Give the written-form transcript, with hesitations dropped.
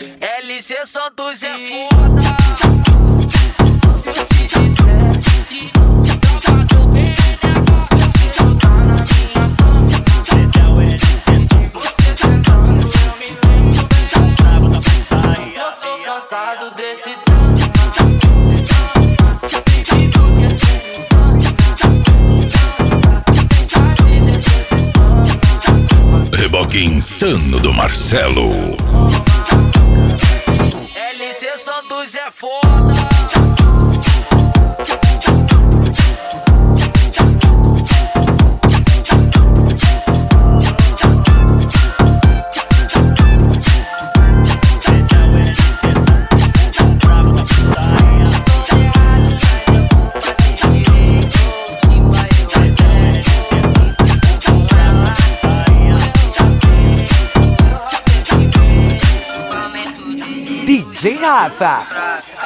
LC Santos é foda. Se eu te dissesse que jogador bem negócio de jogar na minha cama. Esse é o LC Santos. Você sentando, eu me lembro bem da Bravo da putaria. eu tô cansado desse tanto. Cê ama, baby, porque cê me ama. Reboque insano do Marcelo. LC Santos é foda. DJ Rafa.